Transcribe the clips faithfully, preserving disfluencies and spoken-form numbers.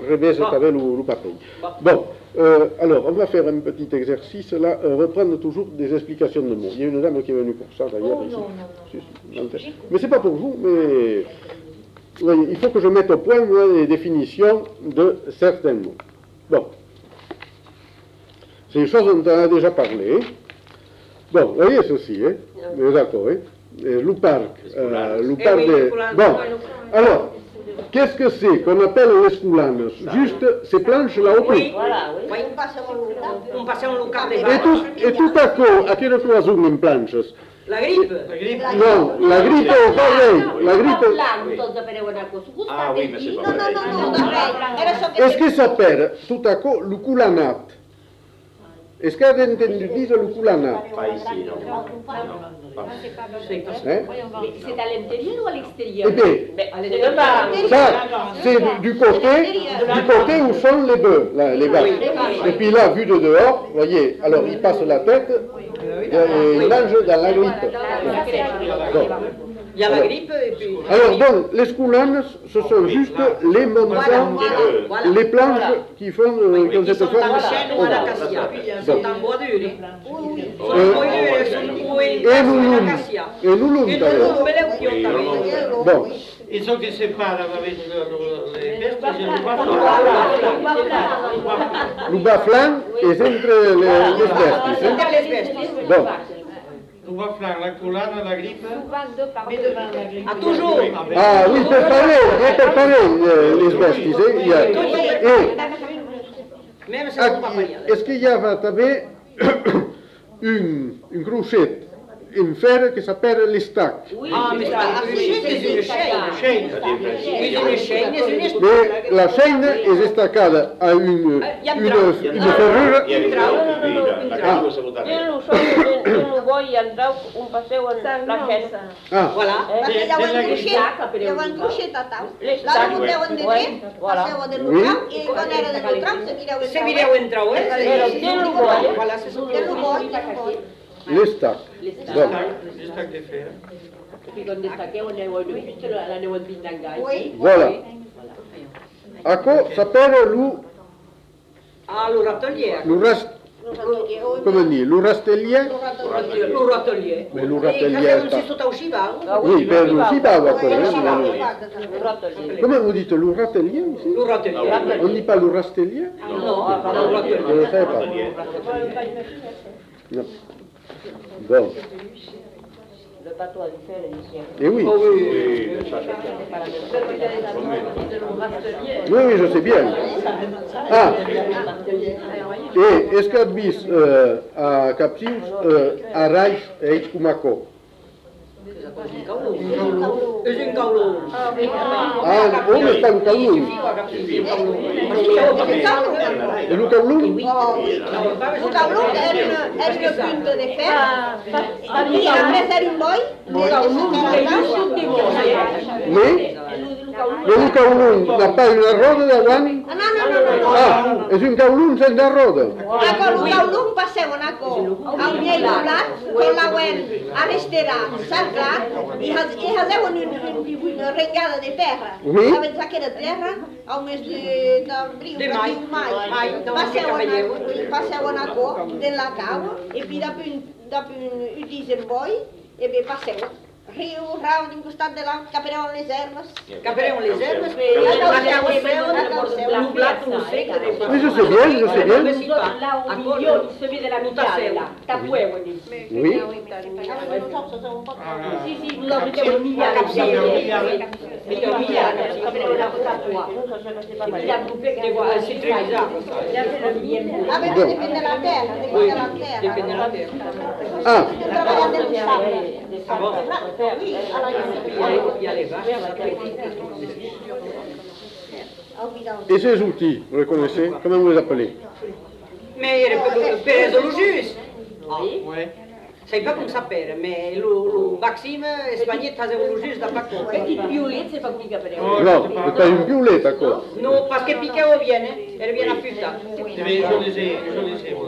revés avec le papier. Bon, euh, alors, on va faire un petit exercice, là, euh, reprendre toujours des explications de mots. Il y a une dame qui est venue pour ça, d'ailleurs, oh, ici. Non, non, non. Si, si. Mais c'est pas pour vous, mais... Vous voyez, il faut que je mette au point moi, les définitions de certains mots. Bon. C'est une chose dont on a déjà parlé. Bon, vous voyez ceci, hein? Oui. D'accord, hein? Le parc. Euh, le parc oui, de... Bon, alors, qu'est-ce que c'est qu'on appelle les scoulanes? Juste ces planches-là au bout. Oui, voilà, oui. Un paseo local de Et tout, et tout à coup, à quelle fois sont les planches? La grippe. La grippe. Non, la grippe è pareil. La grippe... Ah oui, mais c'est pas Non, pareil. non, non, non, Est-ce que ça perd tout à coup le coulanat? Est-ce qu'elle a entendu dire le coulanat? Pas ici, non. Hein? C'est à l'intérieur ou à l'extérieur? Eh bien, ça, c'est du, du côté, du côté où sont les bœufs, là, les vaches. Et puis là, vu de dehors, vous voyez, alors il passe la tête et il mange dans la grippe. Bon. Il y a la grippe et puis... Alors donc, les scoulanes, ce sont juste les montants, les planches qui font euh, comme cette Ils sont en forme. chêne ou en acacia. Ils sont en bois dur. Sono Euh, bois durs, sono bois Et nous en l'oum, acacia. et nous l'oum, Et d'ailleurs. non, mais là où ils ont Bon, E ciò che separa avete le vesti è il le bas flanc est entre les, les vestes. Entre Hein? les vestes. Bon, va fare la collana, la grippe. Ah, toujours. ah oui, per parler, et per parler euh, les vestes. Hein? Il y a, et, Même si ah, c'est pas pareil. est-ce qu'il y avait une, une cruchette in fer qui s'appelle les stacks? Ah, mais c'est pas une chaîne, c'est une chaîne. Chaîne. Oui, une chaîne, c'est une chaîne. Mais la chaîne est estaccada à une, une, une ferrure. Il y avait la caduta se vota Io non so, io non voglio andare un paseo alla scena. Ah, Perché Eh, devono della uscire, devono uscire a tau. Le La stacche, devono oui, vedere, voilà. passavo dell'utram e quando era dell'utram se mi devo Se mi devo entrare, Però eh? te lo vuoi? Voilà, c'est ça. Dello vuoi, dello vuoi. les stacks. Bon. Le stack de fer. Puis quand destaquait, on est venu juste la néo de Bindangai. Oui. Voilà. À quoi s'appelle le, Ah, le râtelier. le rast, comment dire, le rastelier? Le râtelier. Mais le E râtelier casavano sta... si sotto usciva? Oui, per le si parle après. Eh, Hein, sì, mais- guarda, guarda. Comment vous dites le râtelier ici? Le râtelier. On ne dit pas le rastelier? No, le râtelier. Je ne sais pas. Non. Bon. Le bateau à faire ici. Et oui. Oh oui. Oui, ça c'est Oui, oui, je sais bien. Ah. Et est-ce qu'il y a euh, à Capsius, euh, à Reich et Kumako? És un caulou. Ah, on est pas le Kowloon. Et le Kowloon? Un caulou era una, era una punta de fer. I després era un boi. Mais, mais le Kowloon n'a pas une roda davant? Ah, no, no, no, no. Ah, és un Kowloon sense roda. Ecco, un caulou passava al miei doblat, con la uen a resterar cercat, i fazeven una regada de terra. Oui. Saben saber que era terra, ao mes de d'abril, De de maio. maio. Maio, não, que trabalheu. Passaven a cor, de la cava, e puis després, després utilitzen boi, e bé passaven. Riu, rau, d'un costat de l'altre, capereven les herbes. Caperem les herbes, La la calceu, la calceu, calceu. un plat, un sec, de Oui, je sais bien, je sais bien. Là au milieu, celui de la mitjana, là. Tapoué, on dit. Oui. Si, si, nous avons été au milieu. Mais au milieu, comme on a fait à toi. Il a coupé que Igual, si trivializava. Aveva dipende dalla terra, dipende dalla terra. Depende da terra. Ah, Treballava nel sacco. Il y a les vaches. et ces outils, vous les connaissez? Comment vous les appelez? Mais per le jus. Oui. Sai pas com s'appelle, mais le, le Maxime Espagnol faisait le jus da Paco. Petit piolet, c'est pas qui capere. Non, c'est pas une piulette, d'accord. No, parce que piqueo viene, elle vient a puta. Je les ai, je les ai, moi.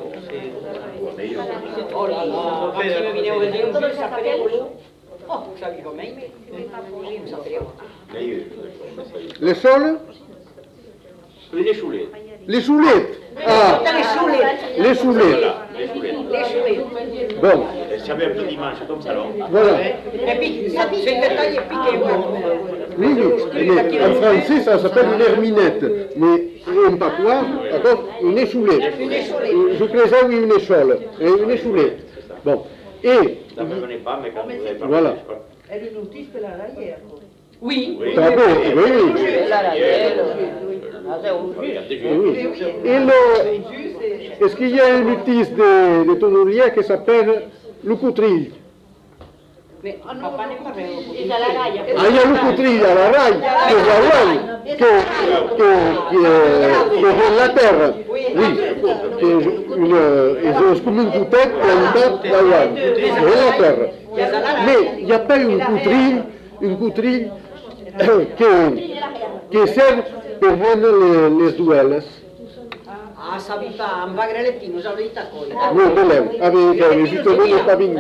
Oh là là, Maxime vient au dire, comment il s'appelle? Oh, ça lui commet. Il s'appelle. Les sols? Une échoulée. Les choulettes. Ah, Les choulettes. les choulettes. Voilà, les choulettes. Les choulettes. Bon, Et ça avait un petit dimanche comme ça, non? voilà. Et puis, ça, c'est une taille piquée, Oui, oui, mais en français, ça s'appelle une herminette. Mais en patois, d'accord, une échoulette. Je plaisais, oui, une échole. Et une échoulette. Bon. Et, Ça ne me venait pas, mais quand vous avez parlé, Voilà. je crois. Elle est notice per la raiera. Oui. Oui. t'as bon, oui, oui. La radielle. Ah, c'est un Regardez, Et je- oui. Et le, est-ce qu'il y a une notice de, de tonnelier qui s'appelle le coutrille? Mais papa n'est pas vrai. Et à la raille. Ah, il y a le coutrille à la raille, qui est la raille, qui, qui, qui, est, qui est la terre. Oui, qui est une, est comme une coutette qui est en tête la raille, qui est la terre. Mais il n'y a pas une coutrille, une coutrille euh, qui, qui sert pour vendre les, les duels. Ah, savi pas, un bagreletino, savi di taconi. Oui, belem, avec euh, justement le paving.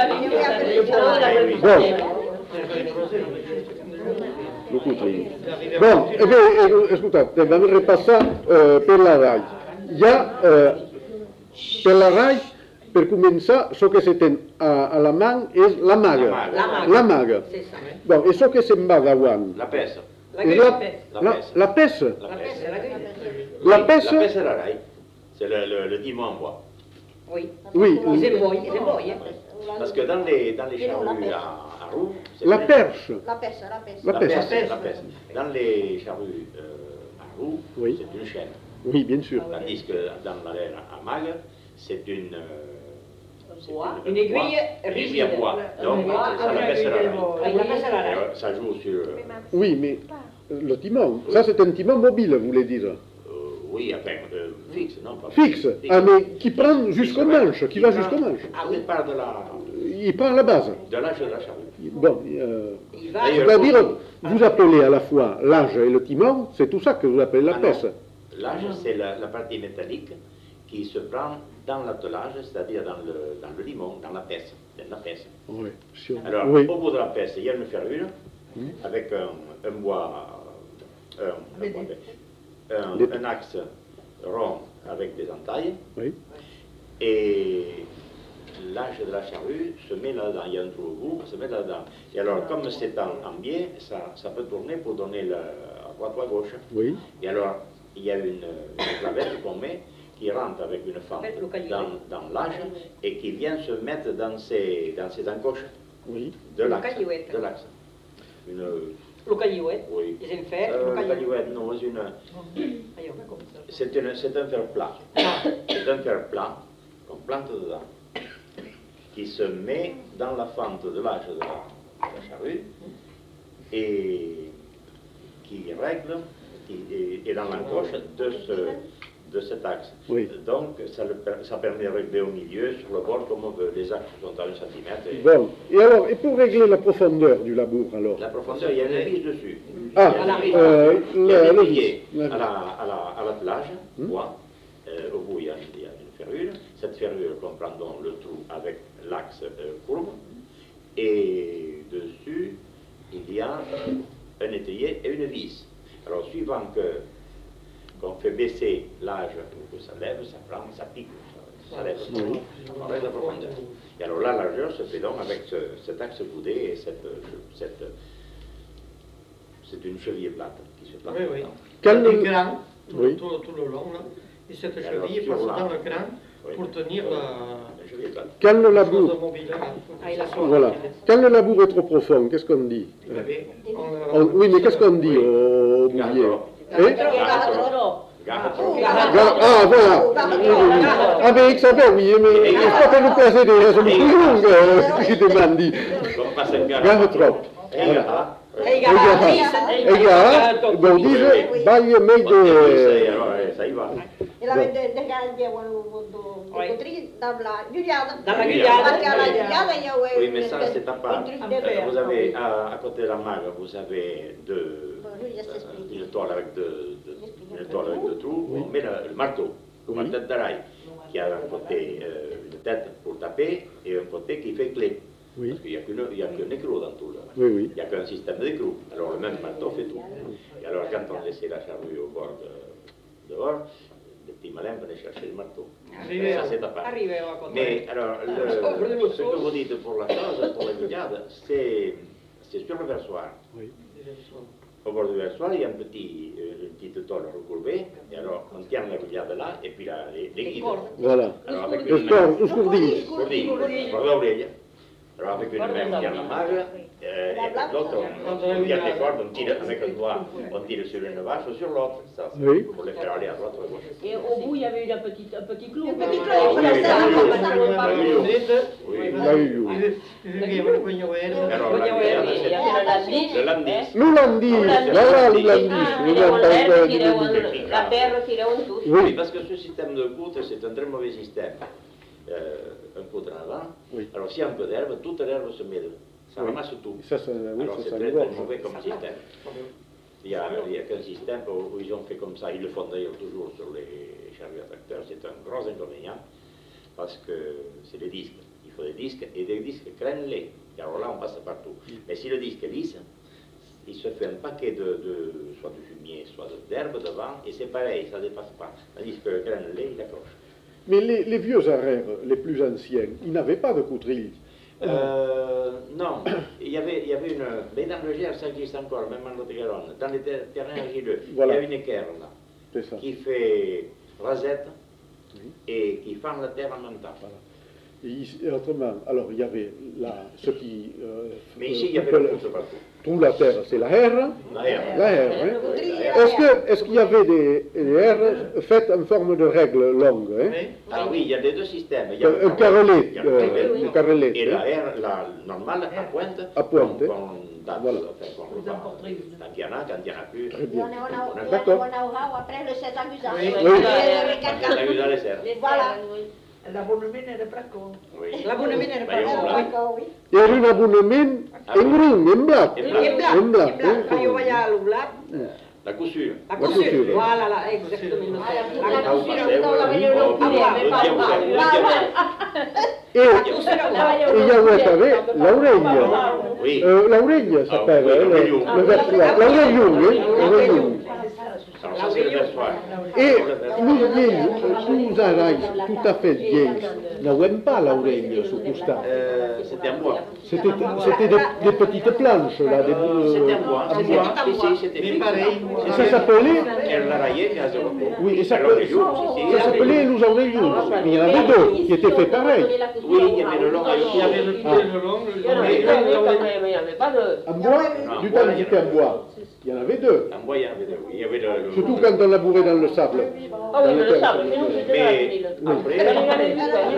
Bon. Le coutrille. Bon, eh bien, eh, ascoltate, andiamo a ripassare eh, per la RAI. Il y a, eh, per la RAI, per cominciare, ciò che si tiene a, alla mano è la maga. La maga. La maga. C'est ça. Bon, e ciò che si va da one. La peste. La Et grille la, peste. la, la peste. La La peste. peste, la grille. La Oui, peste. La peste, c'est la raille. C'est le, le, le dimon en bois. Oui. Oui, Ils aiment boy, ils aiment boy. hein. Parce que dans les, dans les charrues à, à roues, c'est la vrai. perche. La peste, la peste. La La peste. peste, la peste. Dans les charrues euh, à roues, Oui. c'est une chaîne. Oui, bien sûr. Tandis que dans la laine à mague, c'est une, euh, c'est Bois. une, Une aiguille Une aiguille rigide. en bois. Donc, bois ça avec la peste, c'est la raille. Avec la peste à la raille. Alors, ça joue sur... euh, Oui, mais le timon, ça c'est un timon mobile, vous voulez dire. euh, oui, enfin, euh, fixe, non pas Fixe, ah, mais qui prend jusqu'au manche, qui va jusqu'au manche. Ah oui, il part de la, Il prend la base. de l'âge de la charrue. Bon, euh, Il va. D'ailleurs, c'est-à-dire, vous appelez à la fois l'âge et le timon, c'est tout ça que vous appelez la Ah non. peste. L'âge, c'est la, la partie métallique qui se prend dans l'attelage, c'est-à-dire dans le, dans le limon, dans la peste. Dans la peste. Oui, si on- Alors, oui. au bout de la peste, il y a une ferrure avec un, un bois, un, un, bois, un- Des- un axe rond avec des entailles, Oui. et l'âge de la charrue se met là-dedans. Il y a un trou au bout, se met là-dedans. Et alors, comme c'est en, en biais, ça, ça peut tourner pour donner la, à droite ou à gauche. Oui. Et alors, il y a une, une clavette qu'on met qui rentre avec une fente Faites le caillou. dans, dans l'âge et qui vient se mettre dans ses, dans ses encoches Oui. de Le l'axe. caillouette. De l'axe. Une, Le caillouette. oui. Ils aiment faire Euh, le caillouette. caillouette, non, c'est une, Ailleurs, comme ça. c'est une- c'est un fer plat. C'est un fer plat qu'on plante dedans, qui se met dans la fente de l'âge de la, de la charrue et qui règle, qui est, est dans l'encoche de, ce, de cet axe. Oui. Donc ça, le per- ça permet de régler au milieu, sur le bord, comme on veut. Les axes sont à un centimètre. Et Bon. Et alors, et pour régler la profondeur du labour, alors? la profondeur, il y a une vis dessus. Ah, Il y a euh, il y a le- des le piliers vis. à la, à la, à la plage, Hmm. bois. Euh, au bout, il y, a, il y a une ferrure. Cette ferrure comprend donc le trou avec l'axe euh, courbe. Et dessus, il y a un étrier et une vis. Alors, suivant que qu'on fait baisser l'âge ou que ça lève, ça prend, ça pique, ça, ça lève, Oui. on règle la profondeur. Et alors, la largeur se fait donc avec ce- cet axe boudé et cette, cette c'est une cheville plate qui se plante Oui, oui. dedans. Quel- Un cran, tout, Oui. tout, tout le long, là. Et cette Et alors, cheville sur passe la- dans le cran Oui. pour tenir Une cheville plate. Quand le la chose labour, mobile. là. Ah, il a voilà. Quand le labour est trop profond, qu'est-ce qu'on dit? Vous avez- On- on le- oui, mais qu'est-ce qu'on dit Oui. au, au bouvier? Garde-trop. Hein? Garde-trop. Garde-trop. Ga- Ah, voilà. Ah, mais il savait, oui, mais il faut pas nous caser des raisons plus longues, euh, qui demandent. Comme passe un garde. Garde trop. Et garde. Et E gara, bon, dice, baglie Oddio, sei, meglio... allora, eh, sai, va. E la vede de gardia quando potri dalla Giuliana. Dalla Giuliana. Perché alla Giuliana io Oui, mais ça, c'est à part. un truc Euh, de verre. Vous avez, à, à côté de la mague, vous avez deux, Bon, lui, il euh, s'explique. une toile avec deux, deux- une toile avec deux trous, on met le, le marteau, Oui. la tête d'araille, qui a un côté, euh, une tête pour taper et un côté qui fait clé. Oui. Parce qu'il n'y a qu'une- il y a qu'un écrou dans tout. Là. Oui, oui. Il n'y a qu'un système d'écrou. Alors le même marteau fait tout. Et alors quand on laissait la charrue au bord de, dehors, les petits malins venaient chercher le marteau. Arrivez, Ça, c'est à part. arrivez à côté. Mais alors, le- ce que vous dites pour la chose, pour les brigades, c'est c'est sur le versoir. Oui. Au bord du versoir, il y a un petit, euh, une petite tôle recourbée, et alors on tient la brigade là, et puis là, les, les guides. Voilà. Alors avec Os une cor- main, os cordillos. cordillos, por la orella. Alors avec une main, on tient la malle, euh, et avec l'autre, on, on tient les cordes, on tire avec le doigt, on tire sur une vache ou sur l'autre, ça, c'est Oui. pour les faire aller à droite ou à gauche. Et au bout, il y avait une petite, un petit clou. Un petit clou, Ah, voilà, oui, ça, oui, ça, oui, ça, oui, ça, oui, oui. Oui. La Iu. Alors la brigade, Il y c'est avait le landis. le landis. L'Ulandis, la la l'Ulandis, Ah, non tireu pas l'herbe, pas tireu di- la terra, tireu en tout. Oui, Oui, parce que ce système de gouttes, c'est un très mauvais système. Euh, un coup en avant. Oui. Alors s'il y a un peu d'herbe, toute l'herbe se mêle. Ça Oui. ramasse tout. ça, ça, oui, Alors ça, c'est ça très, très engorge. mauvais comme système. Il y a, il y a qu'un système où, où ils ont fait comme ça, ils le font d'ailleurs toujours sur les charrues à tracteurs, c'est un gros inconvénient, parce que c'est les disques. Il faut des disques, et des disques crénelés. Et alors là, on passe partout. Mais si le disque est lisse, il se fait un paquet de, de soit de fumier, soit d'herbe devant, et c'est pareil, ça ne dépasse pas. Tandis que le crénelé, il accroche. Mais les, les vieux arrêts, les plus anciens, ils n'avaient pas de coutrilles. Euh, non, il y avait, il y avait une... Mais dans le Gers, ça existe encore, même en Lot-et-Garonne. Dans les ter- terrains argileux, Voilà. il y a une équerre là, C'est ça. qui fait rasette Oui. et qui fend la terre en même temps. Voilà. Et ici- et autrement, alors il y avait là, ce qui... euh, Mais euh, ici, il y avait appelle- le pouce partout. Tout la terre, c'est la herre. La herbe. La herre, hein. Oui, la herbe. Est-ce que- est-ce qu'il y avait des, des herres faites en forme de règle longue, hein? Ah oui, il y a les deux systèmes. Il y a Un, le un carrelet, il y a le euh, carrelet, une carrelette, et la hein. herbe, la normale, à pointe. À pointe, qu'on- hein. qu'on date, Voilà. enfin, qu'on repart. Quand il y en a, quand il n'y en a plus. Très Et bien. on a- on a- D'accord. on a- on a- après le sept amusant. Oui. Oui. On a eu dans les serres. Voilà. L'abonnement era para com. Oui. L'abonnement era Ma io para un com. blanc. D'accord, oui. Era un abonnement Ah, en oui. grun, en blat. En En blanc. blanc, En en blanc, blanc. hein, Quand io oui. vaig al blanc, La couture. la La couture. couture. Voilà, là, exactement. Ah, la couture, La la couture. couture, non, la veille, Oh, non, oh, non, oh, pas Dieu, mal. Dieu, Pas Dieu. mal. E, e gli aveva l'aureglia. Oui. Eh, l'aureglia sapeva, Ah, eh, oui, le- l'aureglione. le vers- la- l'aureglione, eh, l'aureglione. Alors ça, c'est le versoir. E nous vieilles, nous arais tout à fait vieilles, n'avons pas l'aureglia su questa. Euh, C'était en bois. C'était c'était des, des petites planches là, des, Euh, C'était en bois. en C'était bois. en bois. Ici, c'était Mais fixe. pareil. Et ça s'appelait, Elle l'a raillé, mais à zéro. oui, et ça, Alors, les jours, si, si, ça s'appelait les aureglions. Mais il y en avait deux qui étaient faits pareil. Oui, il y avait le long à Il y avait le l'autre. pied le long, le Il y en avait long. deux, mais quand même, il n'y avait pas de... En bois, du temps que c'était en bois. Il y en avait deux. En bois, il y avait deux. Il y avait le... le- Surtout quand on labourait dans le sable. Ah oui, mais le sable, mais nous, c'était pas Mais l'île. après, Elle en avait vu, Ah, quoi.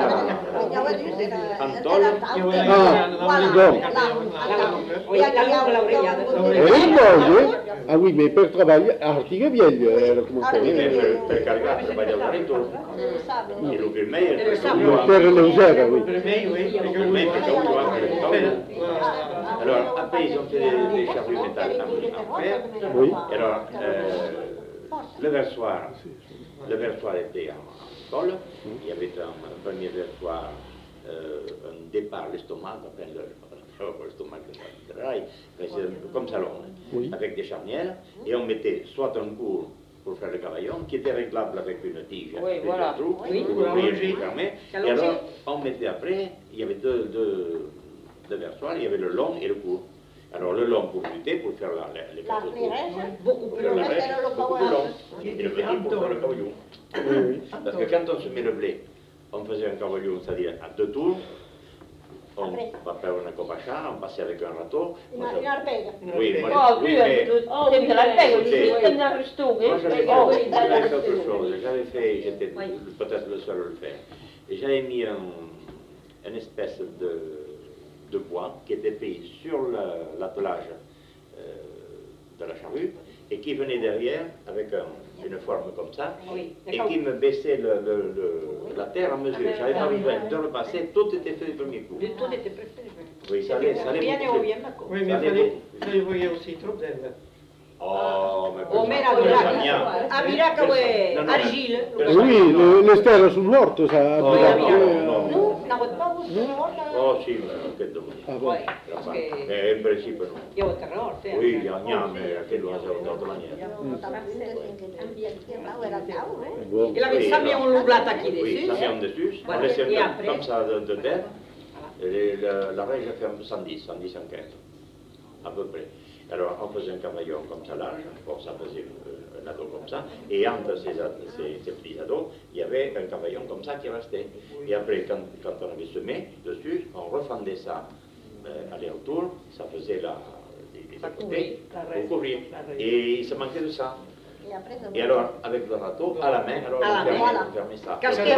Antol. Ah, bon. Oui, la longa l'oreillada. Era un po', eh? Ah oui, mais per travagliare, artiga vieglio era come Oui, mais quello. per, per caricare, per sbagliare il vento, e lo firmai, e le lo sable. firmai. Per le usare, oui. Vermeil, oui. Firmai, perché ho trovato le Voilà. tôles. Alors, après, ils ont fait des, des charrues métal en, en fer. Oui. Et alors, euh, le versoir, le versoir était en, en tôle. Il y avait un, un premier versoir, euh, un départ, l'estomac, enfin, le, le stomac de rail, mais c'est un peu comme salon, hein, Oui. avec des charnières, et on mettait soit un cours pour faire le cavaillon, qui était réglable avec une tige. Oui, avec voilà. un trou, Oui. pour ouvrir et fermer. Et Allons-y. alors, on mettait après, il y avait deux, deux, deux versoirs, il y avait le long et le court. Alors le long pour lutter, pour faire la, les, les La plateaux courts. Pérez, Beaucoup plus Le long. reste, Era le beaucoup plus cavallo. long. Et le petit pour faire le cavaillon. Oui, oui. Parce que quand on semait le blé, on faisait un cavaillon, c'est-à-dire à deux tours. On Après. va faire une copacha, on passait avec un râteau. Moi, Una, je- una arpega. Oui, moi, Oh, je- tu oui, as mais oh, c'est de la pelle, Oui. c'est comme dans le stock, moi, j'avais fait, hein. Oh, oui, j'avais dans fait le autre stock. chose. J'avais fait, j'étais Oui. peut-être le seul à le faire. Et j'avais mis un, une espèce de, de bois qui était fait sur la- l'attelage euh, de la charrue et qui venait derrière avec un- une forme comme ça Oui. et qui me baissait le- le- le- la terre à mesure. J'avais pas besoin de le passer, tout était fait du premier coup. De tout était préféré. Oui, ça allait, ça allait Rien beaucoup n'est plus. bien d'accord. Oui, mais il fallait, il fallait voyer aussi trop d'herbe. Oh, mais O mera cosa Miraca. mia. A Miraca è No, no, argile. per- Oui, le, le sterre sul morto, ça. Oh, abbiamo- no, no, no. n'arrête pas où Oh, si, mais quel dommage. Ah bon. parce que Mais en principe, non. il y a autre chose. Oui, il y a rien, mais quel dommage d'autre manière. Bon. Il avait ça mis en loublate qui Oui, dessus. ça vient en dessus. Voilà. On laisse un Et peu après- comme ça de, de terre. Et la, la règle fait un peu cent dix, cent dix, cent quinze, à peu près. Alors, on faisait un cavaillon comme ça large, bon, ça faisait euh, un ado comme ça, et entre ces, ces, ces petits ados, il y avait un cavaillon comme ça qui restait. Et après, quand, quand on avait semé dessus, on refendait ça euh, aller-retour, ça faisait la, des, des Ça côtés couvrait la pour raie. couvrir. La raie. Et il se manquait de ça. Et alors, avec le râteau, à la main, alors À la on fermait, main, on fermait ça. Casquet,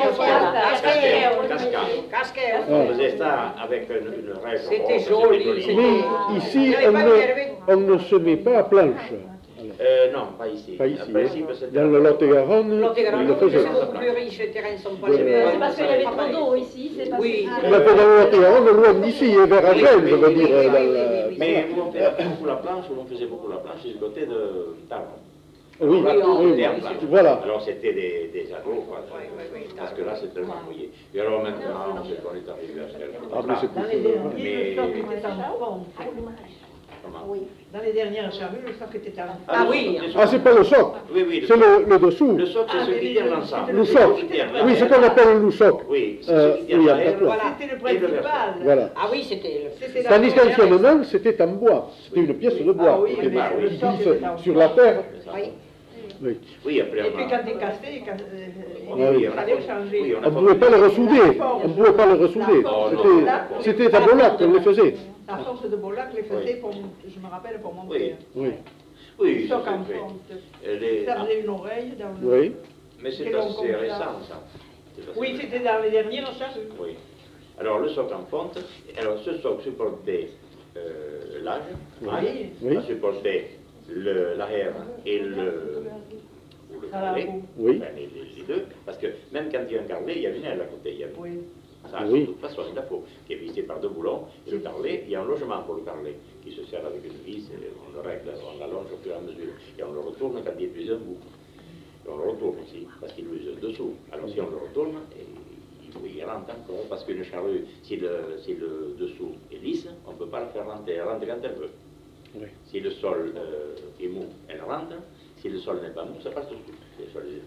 Casquet, casquet. Casquet. On faisait ça avec une, une règle. C'était ronde, joli, c'était- Mais ici, Il y avait on pas ne, de- on ne se met pas à planche. Alors, Euh, non, pas ici. pas ici. En principe, hein. c'était- Dans le Lot-et-Garonne, Lot-et-Garonne, ils le c'est faisaient. beaucoup plus riche, les terrains ne sont pas Ouais. les mêmes. C'est parce qu'il y avait trop d'eau ici, c'est parce Oui. Mais pour dans le Lot-et-Garonne, loin d'ici, et vers Agen, je veux dire. oui, dans oui, la- oui, oui. Mais où on faisait beaucoup la planche, où on faisait beaucoup la planche, c'est du côté de Taron. Oui, Là, tout oui, était en planche. voilà. Alors c'était des, des ados, quoi. Oui, oui, oui. Parce que là, c'est tellement mouillé. Et alors maintenant, on est on est arrivé à ce Ah, mais c'est Dans les cool. derniers, le stock était en pompe. Comment Dans les dernières charrues, le stock était en pompe. Ah le oui. socle, le Ah, c'est pas le soc, Oui, oui, le c'est socle. le, le dessous. Le socle, c'est ce qui tient l'ensemble. Le C'est soc. ce qui tient Oui, ce qu'on appelle le lousoc. Oui, c'est Euh, ce qui tient oui, l'arrière. d'accord. Voilà. C'était le Et le principal. Voilà. Ah oui, c'était le... C'était la Tandis première- qu'anciennement, c'était en bois. C'était une pièce de bois. Ah oui, qui mais le qui soc glisse était en sur bois. la terre. Oui. Oui. Oui, après Et on puis a... quand il cassait, quand, euh, Oui, il oui, on a fallait pas- changer. oui, On ne pouvait pas le ressouder. On ne pouvait pas le ressouder. Oh, non. C'était- C'était à Bollac qu'on le faisait. La force de Bollac les faisait Oui. pour, je me rappelle, pour mon Oui. père. Oui. Oui, Soc ça en c'est fait. fonte. Les- Ça faisait une oreille dans le... Oui. Mais c'est Quel long comme assez ça. récent, ça. C'est assez Oui, récent. c'était dans les dernières charrues. Oui. Alors, le socle en fonte, alors ce socle supportait euh, l'âge, Oui. Oui. ça supportait le- l'arrière et le, ou le À la carlet, roue. Oui. enfin, les, les- les deux, parce que même quand il y a un carlet, il y a une aile à côté. Il y a Oui. Ça, Oui. de toute façon, il la faut, qui est vissé par deux boulons, et le carlet, il y a un logement pour le carlet, qui se sert avec une vis, et on le règle, on l'allonge au fur et à mesure, et on le retourne quand il épuise un bout. Et on le retourne aussi, parce qu'il use dessous. Alors si on le retourne, et il, il rentre encore, parce qu'une charrue, si le, si le dessous est lisse, on ne peut pas la faire rentrer, elle rentre quand elle veut. Oui. Si le sol euh, est mou, elle rentre, si le sol n'est pas mou, ça passe dessus. C'est le sol est-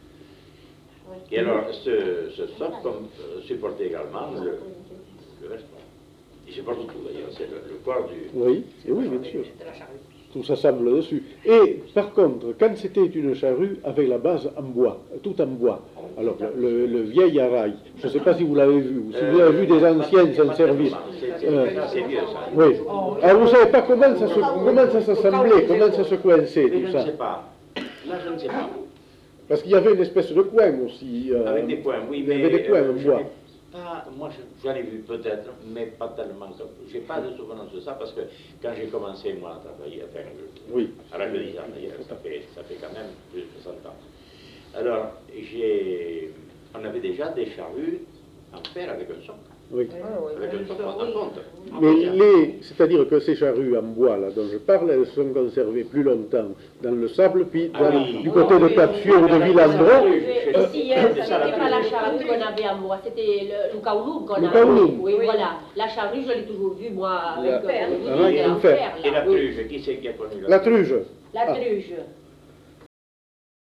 Et alors, ce, ce socle comme, euh, supportait également le, le veston. Il supporte tout d'ailleurs, c'est le, le corps du... Oui, et oui, bien sûr. C'était la charrue. Tout s'assemble dessus. Et par contre, quand c'était une charrue avec la base en bois, tout en bois, alors le, le- le vieil arail, je ne sais pas si vous l'avez vu, ou si vous avez vu des anciennes s'en servir. C'est Euh, c'est vieux ça. Oui. Alors vous ne savez pas comment ça se, comment ça s'assemblait, comment ça se coinçait, Mais tout je ça. ne sais pas. Là, je ne sais pas. Parce qu'il y avait une espèce de coin aussi. euh, Avec des coins, oui, il y mais... avait des coins en euh, je bois. n'ai pas- moi, je- j'en ai vu peut-être, mais pas tellement comme... Je n'ai pas de souvenance de ça, parce que quand j'ai commencé, moi, à travailler, à faire... Oui. À l'âge de dix ans, d'ailleurs, ça fait, ça fait quand même plus de soixante ans. Alors, j'ai... On avait déjà des charrues en fer avec un socle. Oui. Avec un socle en fonte. Mais les, c'est-à-dire que ces charrues en bois là dont je parle, elles sont conservées plus longtemps dans le sable, puis Ah dans- oui. du côté de Capsieux ou de Villandreau. Ici, hein, ça n'était pas la charrue qu'on avait en bois, c'était le, le kaoulou qu'on Le avait. kaoulou. Oui, voilà. La charrue, je l'ai toujours vue, moi, avec La- euh, Ah, oui, en en fer. fer, Et la là, oui. truge, qui c'est qui a connu La truge. La Ah. truge.